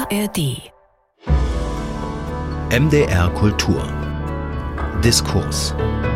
ARD MDR Kultur Diskurs.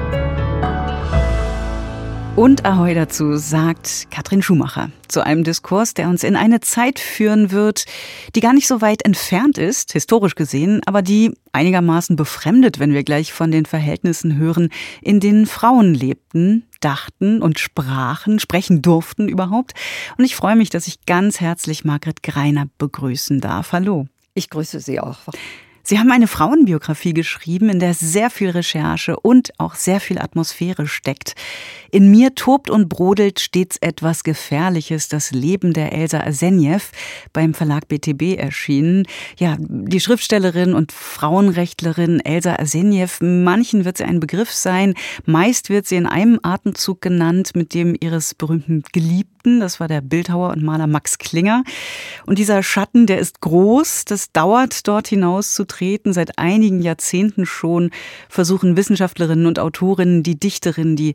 Und Ahoi dazu, sagt Katrin Schumacher. Zu einem Diskurs, der uns in eine Zeit führen wird, die gar nicht so weit entfernt ist, historisch gesehen, aber die einigermaßen befremdet, wenn wir gleich von den Verhältnissen hören, in denen Frauen lebten, dachten und sprechen durften überhaupt. Und ich freue mich, dass ich ganz herzlich Margret Greiner begrüßen darf. Hallo. Ich grüße Sie auch. Sie haben eine Frauenbiografie geschrieben, in der sehr viel Recherche und auch sehr viel Atmosphäre steckt. In mir tobt und brodelt stets etwas Gefährliches, das Leben der Elsa Arsenjew, beim Verlag BTB erschienen. Ja, die Schriftstellerin und Frauenrechtlerin Elsa Arsenjew, manchen wird sie ein Begriff sein, meist wird sie in einem Atemzug genannt mit dem ihres berühmten Geliebten, das war der Bildhauer und Maler Max Klinger. Und dieser Schatten, der ist groß, das dauert, dort hinaus zu treten. Seit einigen Jahrzehnten schon versuchen Wissenschaftlerinnen und Autorinnen, die Dichterin, die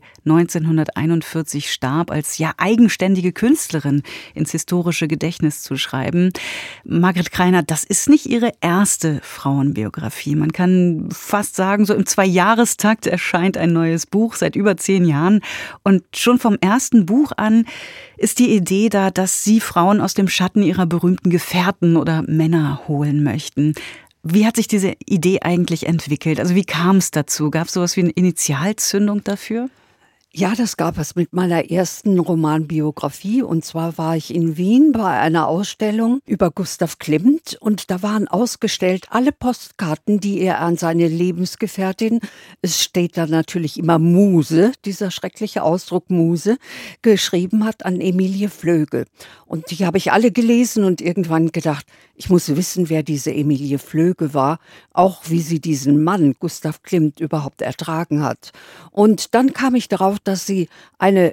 1941 starb, als ja eigenständige Künstlerin ins historische Gedächtnis zu schreiben. Margret Greiner, das ist nicht ihre erste Frauenbiografie. Man kann fast sagen, so im Zweijahrestakt erscheint ein neues Buch, seit über 10 Jahren. Und schon vom ersten Buch an ist die Idee da, dass Sie Frauen aus dem Schatten ihrer berühmten Gefährten oder Männer holen möchten. Wie hat sich diese Idee eigentlich entwickelt? Also wie kam es dazu? Gab es sowas wie eine Initialzündung dafür? Ja, das gab es mit meiner ersten Romanbiografie. Und zwar war ich in Wien bei einer Ausstellung über Gustav Klimt. Und da waren ausgestellt alle Postkarten, die er an seine Lebensgefährtin, es steht da natürlich immer Muse, dieser schreckliche Ausdruck Muse, geschrieben hat an Emilie Flöge. Und die habe ich alle gelesen und irgendwann gedacht, ich muss wissen, wer diese Emilie Flöge war, auch wie sie diesen Mann, Gustav Klimt, überhaupt ertragen hat. Und dann kam ich darauf, dass sie eine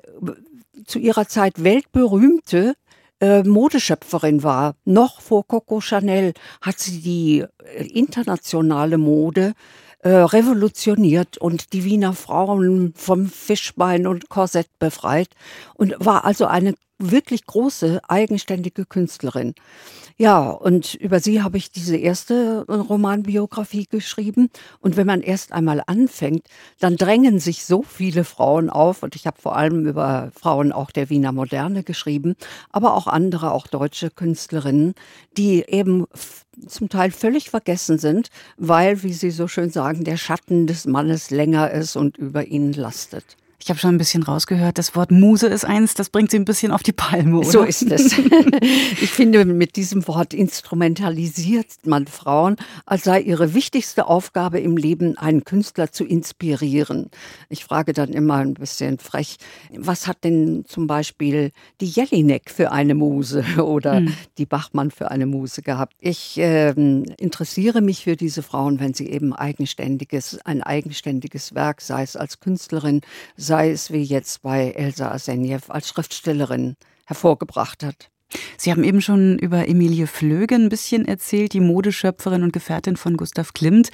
zu ihrer Zeit weltberühmte Modeschöpferin war. Noch vor Coco Chanel hat sie die internationale Mode revolutioniert und die Wiener Frauen vom Fischbein und Korsett befreit und war also eine wirklich große, eigenständige Künstlerin. Ja, und über sie habe ich diese erste Romanbiografie geschrieben. Und wenn man erst einmal anfängt, dann drängen sich so viele Frauen auf. Und ich habe vor allem über Frauen auch der Wiener Moderne geschrieben, aber auch andere, auch deutsche Künstlerinnen, die eben zum Teil völlig vergessen sind, weil, wie Sie so schön sagen, der Schatten des Mannes länger ist und über ihnen lastet. Ich habe schon ein bisschen rausgehört, das Wort Muse ist eins, das bringt Sie ein bisschen auf die Palme, oder? So ist es. Ich finde, mit diesem Wort instrumentalisiert man Frauen, als sei ihre wichtigste Aufgabe im Leben, einen Künstler zu inspirieren. Ich frage dann immer ein bisschen frech, was hat denn zum Beispiel die Jelinek für eine Muse oder die Bachmann für eine Muse gehabt? Ich interessiere mich für diese Frauen, wenn sie eben ein eigenständiges Werk, sei es als Künstlerin, sei es wie jetzt bei Elsa Arsenjew als Schriftstellerin hervorgebracht hat. Sie haben eben schon über Emilie Flöge ein bisschen erzählt, die Modeschöpferin und Gefährtin von Gustav Klimt.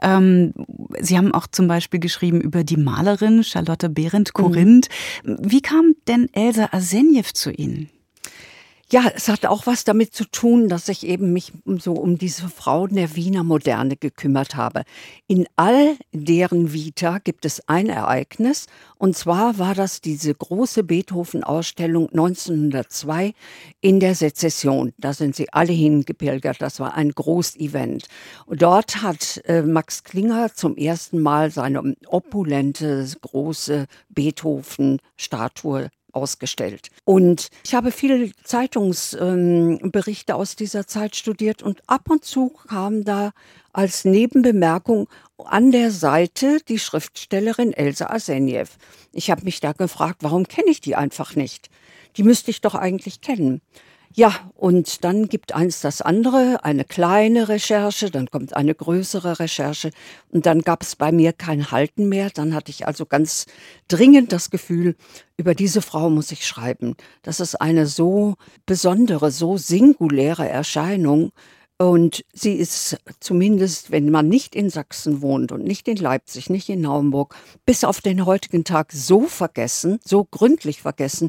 Sie haben auch zum Beispiel geschrieben über die Malerin Charlotte Behrendt-Corinth. Wie kam denn Elsa Arsenjew zu Ihnen? Ja, es hat auch was damit zu tun, dass ich eben mich so um diese Frauen der Wiener Moderne gekümmert habe. In all deren Vita gibt es ein Ereignis, und zwar war das diese große Beethoven-Ausstellung 1902 in der Sezession. Da sind sie alle hingepilgert, das war ein Großevent. Und dort hat Max Klinger zum ersten Mal seine opulente, große Beethoven-Statue ausgestellt. Und ich habe viele Zeitungsberichte aus dieser Zeit studiert und ab und zu kam da als Nebenbemerkung an der Seite die Schriftstellerin Elsa Arsenjew. Ich habe mich da gefragt, warum kenne ich die einfach nicht? Die müsste ich doch eigentlich kennen. Ja, und dann gibt eins das andere, eine kleine Recherche, dann kommt eine größere Recherche und dann gab es bei mir kein Halten mehr. Dann hatte ich also ganz dringend das Gefühl, über diese Frau muss ich schreiben. Das ist eine so besondere, so singuläre Erscheinung. Und sie ist zumindest, wenn man nicht in Sachsen wohnt und nicht in Leipzig, nicht in Naumburg, bis auf den heutigen Tag so vergessen, so gründlich vergessen,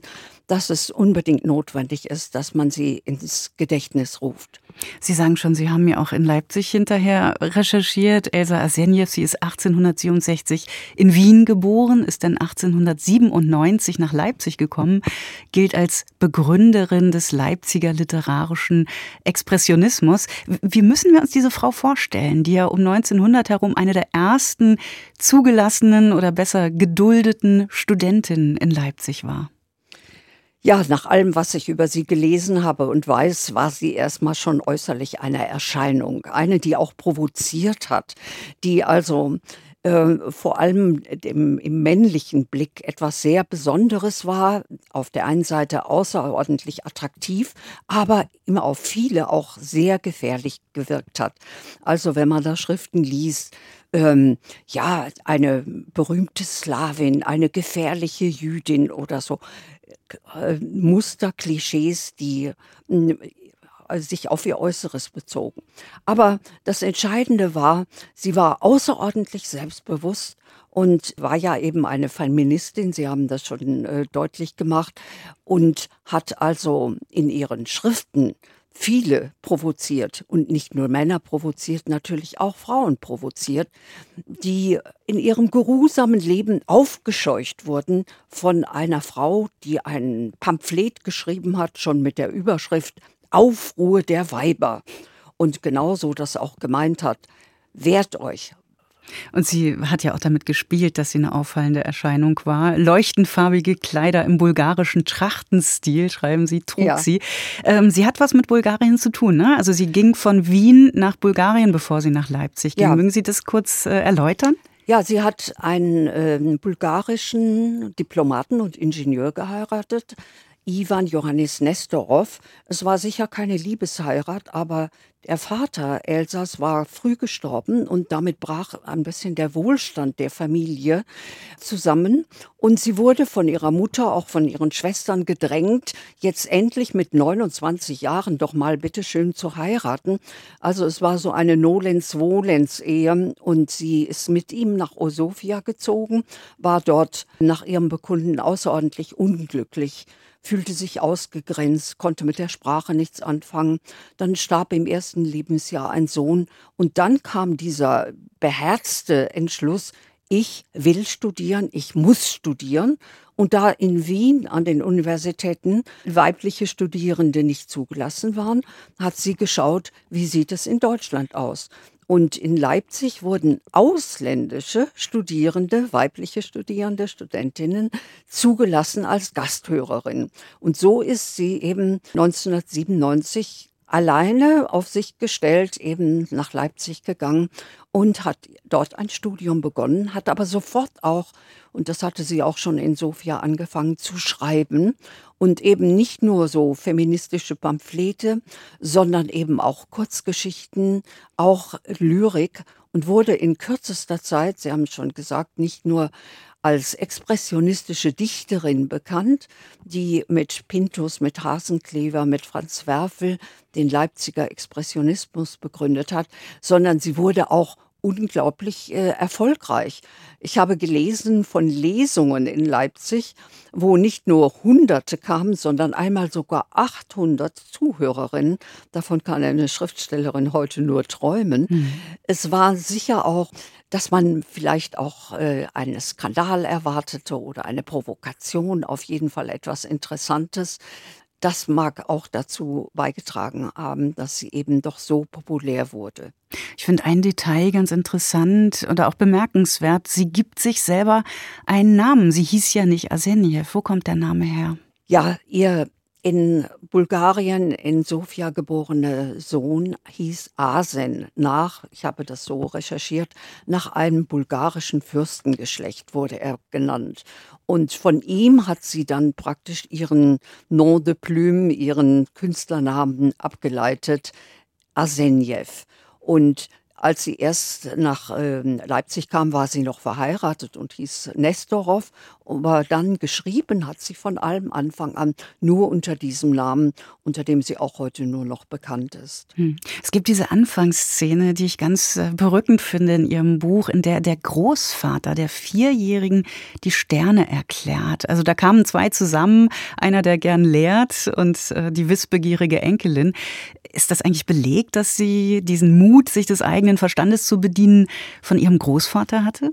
dass es unbedingt notwendig ist, dass man sie ins Gedächtnis ruft. Sie sagen schon, Sie haben ja auch in Leipzig hinterher recherchiert. Elsa Arsenjew, sie ist 1867 in Wien geboren, ist dann 1897 nach Leipzig gekommen, gilt als Begründerin des Leipziger literarischen Expressionismus. Wie müssen wir uns diese Frau vorstellen, die ja um 1900 herum eine der ersten zugelassenen oder besser geduldeten Studentinnen in Leipzig war? Ja, nach allem, was ich über sie gelesen habe und weiß, war sie erstmal schon äußerlich eine Erscheinung. Eine, die auch provoziert hat, die also vor allem im männlichen Blick etwas sehr Besonderes war. Auf der einen Seite außerordentlich attraktiv, aber immer auf viele auch sehr gefährlich gewirkt hat. Also wenn man da Schriften liest, ja, eine berühmte Slawin, eine gefährliche Jüdin oder so. Muster, Klischees, die sich auf ihr Äußeres bezogen. Aber das Entscheidende war, sie war außerordentlich selbstbewusst und war ja eben eine Feministin, Sie haben das schon deutlich gemacht, und hat also in ihren Schriften viele provoziert und nicht nur Männer provoziert, natürlich auch Frauen provoziert, die in ihrem geruhsamen Leben aufgescheucht wurden von einer Frau, die ein Pamphlet geschrieben hat, schon mit der Überschrift Aufruhr der Weiber. Und genauso das auch gemeint hat, wehrt euch. Und sie hat ja auch damit gespielt, dass sie eine auffallende Erscheinung war. Leuchtendfarbige Kleider im bulgarischen Trachtenstil, schreiben Sie, trug sie. Sie hat was mit Bulgarien zu tun, ne? Also sie ging von Wien nach Bulgarien, bevor sie nach Leipzig ging. Mögen Sie das kurz erläutern? Ja, sie hat einen bulgarischen Diplomaten und Ingenieur geheiratet, Ivan Johannis Nestorov. Es war sicher keine Liebesheirat, aber der Vater Elsas war früh gestorben und damit brach ein bisschen der Wohlstand der Familie zusammen. Und sie wurde von ihrer Mutter, auch von ihren Schwestern gedrängt, jetzt endlich mit 29 Jahren doch mal bitteschön zu heiraten. Also es war so eine Nolens-Volens-Ehe und sie ist mit ihm nach Sofia gezogen, war dort nach ihrem Bekunden außerordentlich unglücklich, fühlte sich ausgegrenzt, konnte mit der Sprache nichts anfangen. Dann starb im ersten Lebensjahr ein Sohn. Und dann kam dieser beherzte Entschluss, ich will studieren, ich muss studieren. Und da in Wien an den Universitäten weibliche Studierende nicht zugelassen waren, hat sie geschaut, wie sieht es in Deutschland aus. Und in Leipzig wurden ausländische Studierende, weibliche Studierende, Studentinnen zugelassen als Gasthörerin. Und so ist sie eben 1997 alleine auf sich gestellt eben nach Leipzig gegangen und hat dort ein Studium begonnen, hat aber sofort auch, und das hatte sie auch schon in Sofia angefangen zu schreiben, und eben nicht nur so feministische Pamphlete, sondern eben auch Kurzgeschichten, auch Lyrik, und wurde in kürzester Zeit, Sie haben es schon gesagt, nicht nur als expressionistische Dichterin bekannt, die mit Pinthus, mit Hasenclever, mit Franz Werfel den Leipziger Expressionismus begründet hat, sondern sie wurde auch unglaublich erfolgreich. Ich habe gelesen von Lesungen in Leipzig, wo nicht nur Hunderte kamen, sondern einmal sogar 800 Zuhörerinnen. Davon kann eine Schriftstellerin heute nur träumen. Es war sicher auch, dass man vielleicht auch einen Skandal erwartete oder eine Provokation, auf jeden Fall etwas Interessantes. Das mag auch dazu beigetragen haben, dass sie eben doch so populär wurde. Ich finde ein Detail ganz interessant oder auch bemerkenswert. Sie gibt sich selber einen Namen. Sie hieß ja nicht Arsenjew. Wo kommt der Name her? Ja, ihr in Bulgarien in Sofia geborene Sohn hieß Arsen nach, ich habe das so recherchiert, nach einem bulgarischen Fürstengeschlecht wurde er genannt. Und von ihm hat sie dann praktisch ihren Nom de Plume, ihren Künstlernamen abgeleitet, Arsenjew. Und als sie erst nach Leipzig kam, war sie noch verheiratet und hieß Nestorov. Aber dann geschrieben hat sie von allem Anfang an nur unter diesem Namen, unter dem sie auch heute nur noch bekannt ist. Es gibt diese Anfangsszene, die ich ganz berückend finde in Ihrem Buch, in der der Großvater der Vierjährigen die Sterne erklärt. Also da kamen zwei zusammen, einer, der gern lehrt und die wissbegierige Enkelin. Ist das eigentlich belegt, dass sie diesen Mut, sich des eigenen Verstandes zu bedienen, von ihrem Großvater hatte?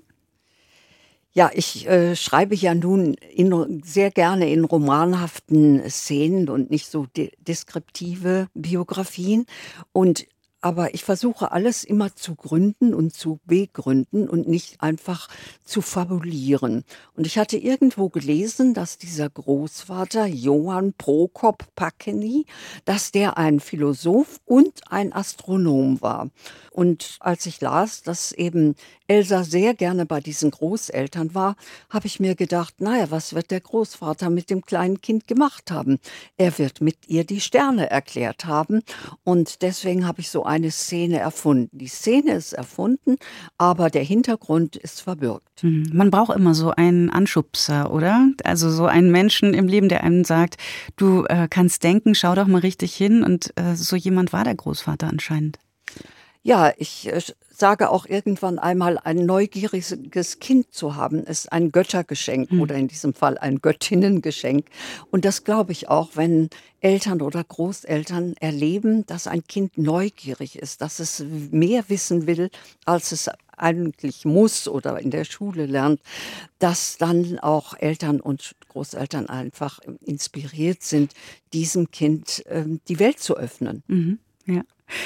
Ja, ich schreibe ja nun sehr gerne in romanhaften Szenen und nicht so deskriptive Biografien. Aber ich versuche alles immer zu gründen und zu begründen und nicht einfach zu fabulieren. Und ich hatte irgendwo gelesen, dass dieser Großvater Johann Prokop Pacheny, dass der ein Philosoph und ein Astronom war. Und als ich las, dass eben Elsa sehr gerne bei diesen Großeltern war, habe ich mir gedacht, naja, was wird der Großvater mit dem kleinen Kind gemacht haben? Er wird mit ihr die Sterne erklärt haben. Und deswegen habe ich so eine Szene erfunden. Die Szene ist erfunden, aber der Hintergrund ist verbürgt. Man braucht immer so einen Anschubser, oder? Also so einen Menschen im Leben, der einem sagt, du kannst denken, schau doch mal richtig hin. Und so jemand war der Großvater anscheinend. Ja, ich sage auch irgendwann einmal, ein neugieriges Kind zu haben, ist ein Göttergeschenk oder in diesem Fall ein Göttinnengeschenk. Und das glaube ich auch, wenn Eltern oder Großeltern erleben, dass ein Kind neugierig ist, dass es mehr wissen will, als es eigentlich muss oder in der Schule lernt, dass dann auch Eltern und Großeltern einfach inspiriert sind, diesem Kind die Welt zu öffnen. Ja.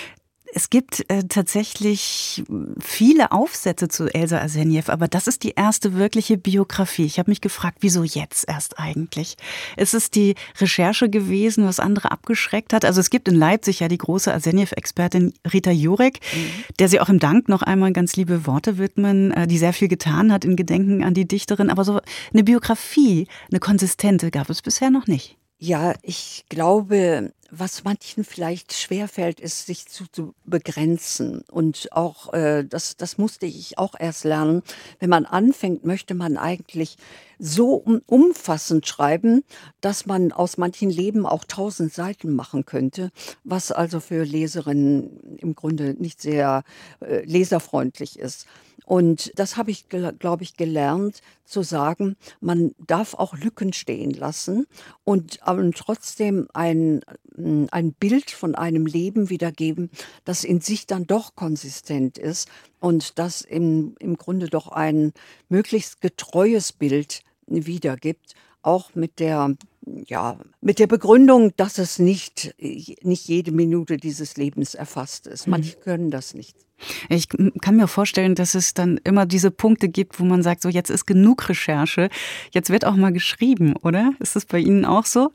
Es gibt tatsächlich viele Aufsätze zu Elsa Arsenjew, aber das ist die erste wirkliche Biografie. Ich habe mich gefragt, wieso jetzt erst eigentlich? Ist es die Recherche gewesen, was andere abgeschreckt hat? Also es gibt in Leipzig ja die große Arsenjew-Expertin Rita Jurek, der sie auch im Dank noch einmal ganz liebe Worte widmen, die sehr viel getan hat in Gedenken an die Dichterin. Aber so eine Biografie, eine konsistente, gab es bisher noch nicht. Ja, ich glaube, was manchen vielleicht schwerfällt, ist, sich zu begrenzen. Und auch, das musste ich auch erst lernen. Wenn man anfängt, möchte man eigentlich so umfassend schreiben, dass man aus manchen Leben auch 1000 Seiten machen könnte, was also für Leserinnen im Grunde nicht sehr leserfreundlich ist. Und das habe ich, glaube ich, gelernt zu sagen, man darf auch Lücken stehen lassen und trotzdem ein Bild von einem Leben wiedergeben, das in sich dann doch konsistent ist und das im Grunde doch ein möglichst getreues Bild wiedergibt, auch mit der Begründung, dass es nicht jede Minute dieses Lebens erfasst ist. Manche können das nicht. Ich kann mir vorstellen, dass es dann immer diese Punkte gibt, wo man sagt, so jetzt ist genug Recherche, jetzt wird auch mal geschrieben, oder? Ist das bei Ihnen auch so?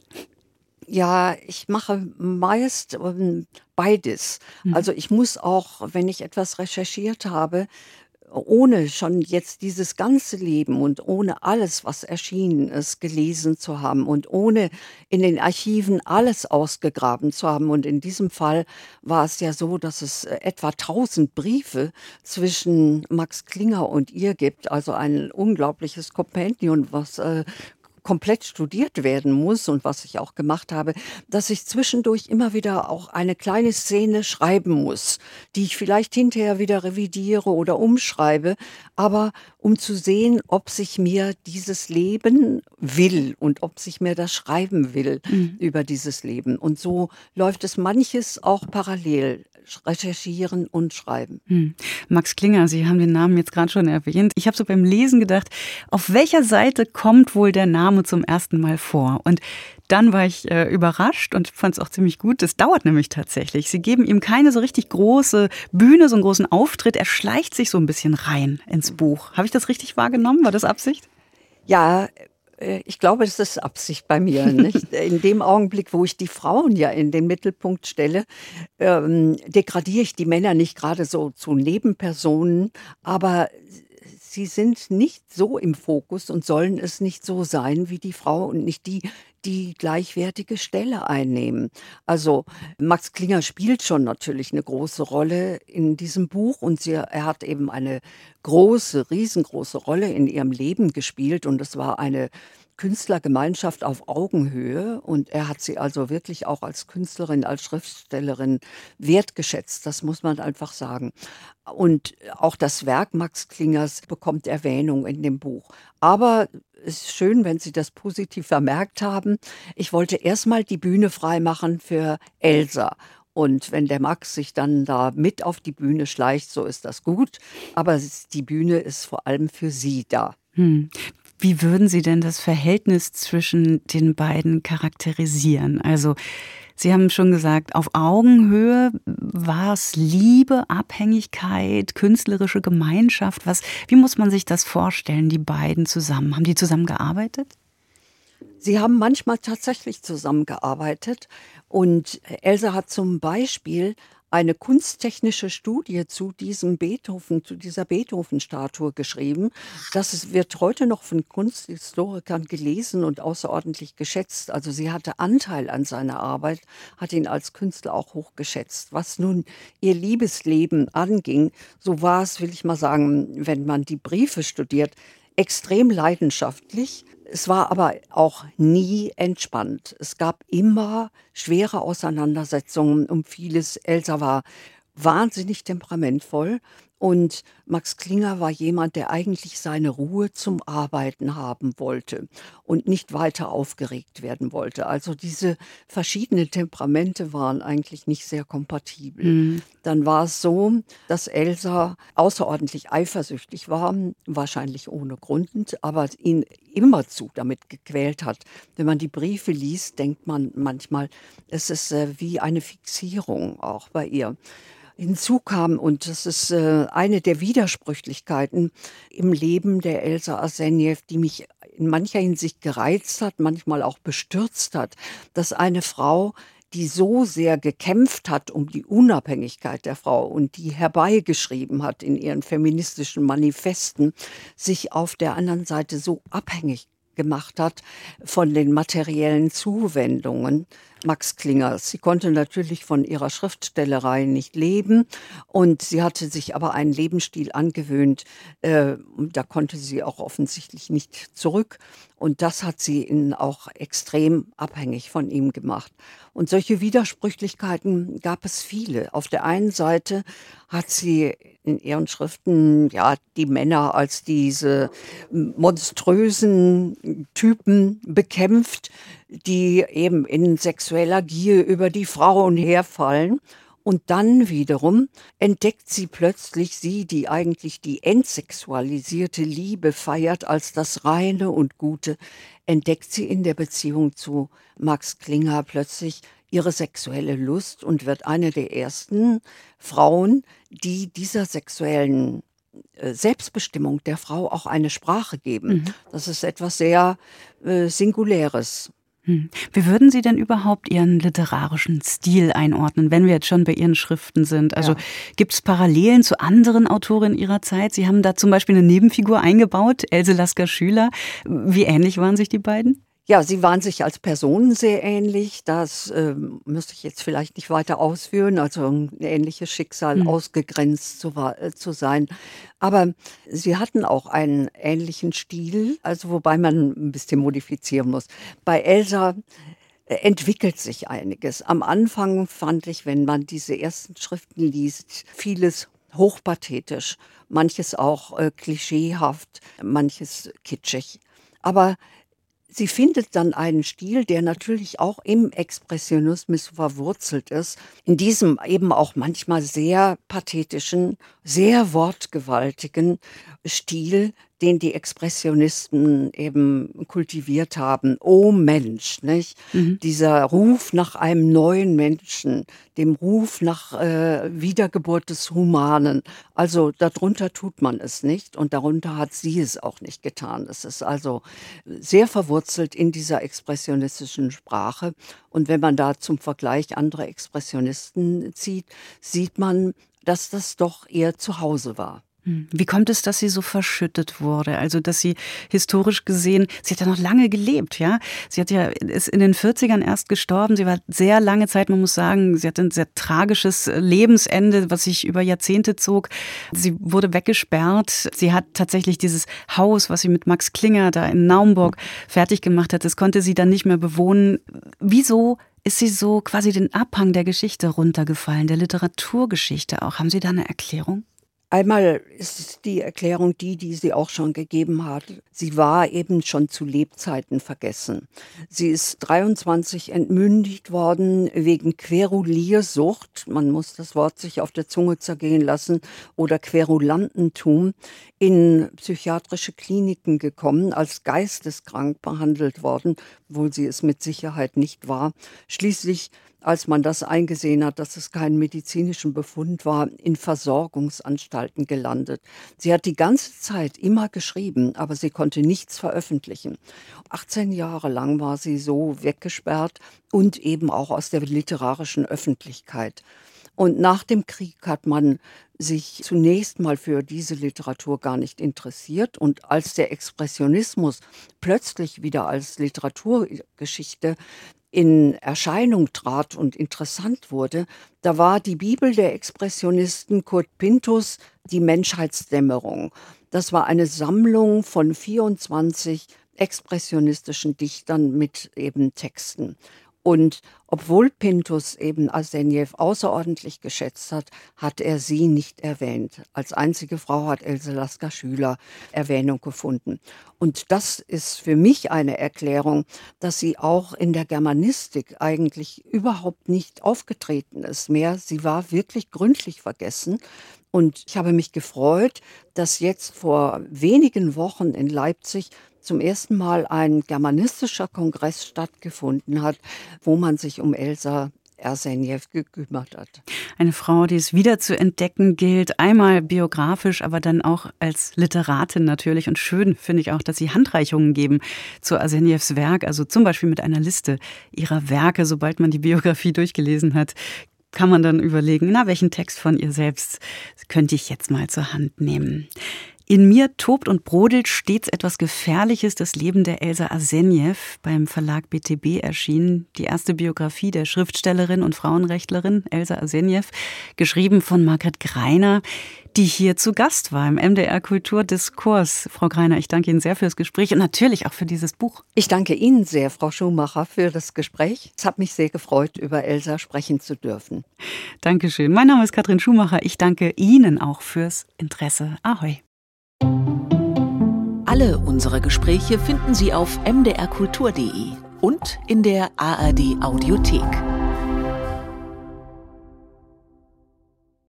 Ja, ich mache meist beides. Also ich muss auch, wenn ich etwas recherchiert habe, ohne schon jetzt dieses ganze Leben und ohne alles, was erschienen ist, gelesen zu haben und ohne in den Archiven alles ausgegraben zu haben. Und in diesem Fall war es ja so, dass es etwa 1000 Briefe zwischen Max Klinger und ihr gibt, also ein unglaubliches Kompendium, was komplett studiert werden muss und was ich auch gemacht habe, dass ich zwischendurch immer wieder auch eine kleine Szene schreiben muss, die ich vielleicht hinterher wieder revidiere oder umschreibe, aber um zu sehen, ob sich mir dieses Leben will und ob sich mir das schreiben will über dieses Leben. Und so läuft es manches auch parallel. Recherchieren und schreiben. Max Klinger, Sie haben den Namen jetzt gerade schon erwähnt. Ich habe so beim Lesen gedacht, auf welcher Seite kommt wohl der Name zum ersten Mal vor? Und dann war ich überrascht und fand es auch ziemlich gut. Das dauert nämlich tatsächlich. Sie geben ihm keine so richtig große Bühne, so einen großen Auftritt. Er schleicht sich so ein bisschen rein ins Buch. Habe ich das richtig wahrgenommen? War das Absicht? Ja, ich glaube, das ist Absicht bei mir. Nicht? In dem Augenblick, wo ich die Frauen ja in den Mittelpunkt stelle, degradiere ich die Männer nicht gerade so zu Nebenpersonen, aber sie sind nicht so im Fokus und sollen es nicht so sein wie die Frau und nicht die, die gleichwertige Stelle einnehmen. Also Max Klinger spielt schon natürlich eine große Rolle in diesem Buch und er hat eben eine große, riesengroße Rolle in ihrem Leben gespielt und es war eine Künstlergemeinschaft auf Augenhöhe und er hat sie also wirklich auch als Künstlerin, als Schriftstellerin wertgeschätzt, das muss man einfach sagen. Und auch das Werk Max Klingers bekommt Erwähnung in dem Buch. Aber es ist schön, wenn Sie das positiv vermerkt haben. Ich wollte erstmal die Bühne freimachen für Elsa. Und wenn der Max sich dann da mit auf die Bühne schleicht, so ist das gut. Aber die Bühne ist vor allem für Sie da. Wie würden Sie denn das Verhältnis zwischen den beiden charakterisieren? Also, Sie haben schon gesagt, auf Augenhöhe war es Liebe, Abhängigkeit, künstlerische Gemeinschaft. Wie muss man sich das vorstellen, die beiden zusammen? Haben die zusammen gearbeitet? Sie haben manchmal tatsächlich zusammengearbeitet und Elsa hat zum Beispiel eine kunsttechnische Studie zu diesem Beethoven, zu dieser Beethoven-Statue geschrieben. Wird heute noch von Kunsthistorikern gelesen und außerordentlich geschätzt. Also sie hatte Anteil an seiner Arbeit, hat ihn als Künstler auch hochgeschätzt. Was nun ihr Liebesleben anging, so war es, will ich mal sagen, wenn man die Briefe studiert, extrem leidenschaftlich. Es war aber auch nie entspannt. Es gab immer schwere Auseinandersetzungen um vieles. Elsa war wahnsinnig temperamentvoll und Max Klinger war jemand, der eigentlich seine Ruhe zum Arbeiten haben wollte und nicht weiter aufgeregt werden wollte. Also diese verschiedenen Temperamente waren eigentlich nicht sehr kompatibel. Dann war es so, dass Elsa außerordentlich eifersüchtig war, wahrscheinlich ohne Grund, aber ihn immerzu damit gequält hat. Wenn man die Briefe liest, denkt man manchmal, es ist wie eine Fixierung auch bei ihr. Hinzu kam, und das ist eine der Widersprüchlichkeiten im Leben der Elsa Arsenjew, die mich in mancher Hinsicht gereizt hat, manchmal auch bestürzt hat, dass eine Frau, die so sehr gekämpft hat um die Unabhängigkeit der Frau und die herbeigeschrieben hat in ihren feministischen Manifesten, sich auf der anderen Seite so abhängig gemacht hat von den materiellen Zuwendungen Max Klingers. Sie konnte natürlich von ihrer Schriftstellerei nicht leben und sie hatte sich aber einen Lebensstil angewöhnt, da konnte sie auch offensichtlich nicht zurück und das hat sie ihn auch extrem abhängig von ihm gemacht. Und solche Widersprüchlichkeiten gab es viele. Auf der einen Seite hat sie in ihren Schriften die Männer als diese monströsen Typen bekämpft, die eben in sexueller Gier über die Frauen herfallen. Und dann wiederum entdeckt sie plötzlich, die eigentlich die entsexualisierte Liebe feiert als das Reine und Gute, entdeckt sie in der Beziehung zu Max Klinger plötzlich ihre sexuelle Lust und wird eine der ersten Frauen, die dieser sexuellen Selbstbestimmung der Frau auch eine Sprache geben. Das ist etwas sehr Singuläres. Wie würden Sie denn überhaupt Ihren literarischen Stil einordnen, wenn wir jetzt schon bei Ihren Schriften sind? Also gibt es Parallelen zu anderen Autorinnen Ihrer Zeit? Sie haben da zum Beispiel eine Nebenfigur eingebaut, Else Lasker-Schüler. Wie ähnlich waren sich die beiden? Ja, sie waren sich als Personen sehr ähnlich. Das müsste ich jetzt vielleicht nicht weiter ausführen. Also ein ähnliches Schicksal, ausgegrenzt zu sein. Aber sie hatten auch einen ähnlichen Stil, also wobei man ein bisschen modifizieren muss. Bei Elsa entwickelt sich einiges. Am Anfang fand ich, wenn man diese ersten Schriften liest, vieles hochpathetisch, manches auch klischeehaft, manches kitschig. Aber sie findet dann einen Stil, der natürlich auch im Expressionismus verwurzelt ist, in diesem eben auch manchmal sehr pathetischen, sehr wortgewaltigen Stil, den die Expressionisten eben kultiviert haben. Oh Mensch, nicht? Dieser Ruf nach einem neuen Menschen, dem Ruf nach Wiedergeburt des Humanen. Also darunter tut man es nicht und darunter hat sie es auch nicht getan. Es ist also sehr verwurzelt in dieser expressionistischen Sprache. Und wenn man da zum Vergleich andere Expressionisten zieht, sieht man, dass das doch eher zu Hause war. Wie kommt es, dass sie so verschüttet wurde? Also, dass sie historisch gesehen, sie hat ja noch lange gelebt, ja? Ist in den 40ern erst gestorben. Sie war sehr lange Zeit, man muss sagen, sie hatte ein sehr tragisches Lebensende, was sich über Jahrzehnte zog. Sie wurde weggesperrt. Sie hat tatsächlich dieses Haus, was sie mit Max Klinger da in Naumburg fertig gemacht hat, das konnte sie dann nicht mehr bewohnen. Wieso ist sie so quasi den Abhang der Geschichte runtergefallen, der Literaturgeschichte auch? Haben Sie da eine Erklärung? Einmal ist die Erklärung die sie auch schon gegeben hat. Sie war eben schon zu Lebzeiten vergessen. Sie ist 23 entmündigt worden wegen Queruliersucht. Man muss das Wort sich auf der Zunge zergehen lassen. Oder Querulantentum. In psychiatrische Kliniken gekommen, als geisteskrank behandelt worden, obwohl sie es mit Sicherheit nicht war. Schließlich, als man das eingesehen hat, dass es keinen medizinischen Befund war, in Versorgungsanstalten gelandet. Sie hat die ganze Zeit immer geschrieben, aber sie konnte nichts veröffentlichen. 18 Jahre lang war sie so weggesperrt und eben auch aus der literarischen Öffentlichkeit. Und nach dem Krieg hat man sich zunächst mal für diese Literatur gar nicht interessiert. Und als der Expressionismus plötzlich wieder als Literaturgeschichte in Erscheinung trat und interessant wurde, da war die Bibel der Expressionisten Kurt Pinthus die Menschheitsdämmerung. Das war eine Sammlung von 24 expressionistischen Dichtern mit eben Texten. Und obwohl Pinthus eben Arsenjew außerordentlich geschätzt hat, hat er sie nicht erwähnt. Als einzige Frau hat Else Lasker-Schüler Erwähnung gefunden. Und das ist für mich eine Erklärung, dass sie auch in der Germanistik eigentlich überhaupt nicht aufgetreten ist mehr. Sie war wirklich gründlich vergessen. Und ich habe mich gefreut, dass jetzt vor wenigen Wochen in Leipzig zum ersten Mal ein germanistischer Kongress stattgefunden hat, wo man sich um Elsa Arsenjew gekümmert hat. Eine Frau, die es wieder zu entdecken gilt, einmal biografisch, aber dann auch als Literatin natürlich. Und schön finde ich auch, dass Sie Handreichungen geben zu Arsenjews Werk, also zum Beispiel mit einer Liste ihrer Werke. Sobald man die Biografie durchgelesen hat, kann man dann überlegen, welchen Text von ihr selbst könnte ich jetzt mal zur Hand nehmen. In mir tobt und brodelt stets etwas Gefährliches, das Leben der Elsa Arsenjew, beim Verlag BTB erschienen. Die erste Biografie der Schriftstellerin und Frauenrechtlerin Elsa Arsenjew, geschrieben von Margret Greiner, die hier zu Gast war im MDR Kulturdiskurs. Frau Greiner, ich danke Ihnen sehr für das Gespräch und natürlich auch für dieses Buch. Ich danke Ihnen sehr, Frau Schumacher, für das Gespräch. Es hat mich sehr gefreut, über Elsa sprechen zu dürfen. Dankeschön. Mein Name ist Katrin Schumacher. Ich danke Ihnen auch fürs Interesse. Ahoi. Alle unsere Gespräche finden Sie auf mdrkultur.de und in der ARD Audiothek.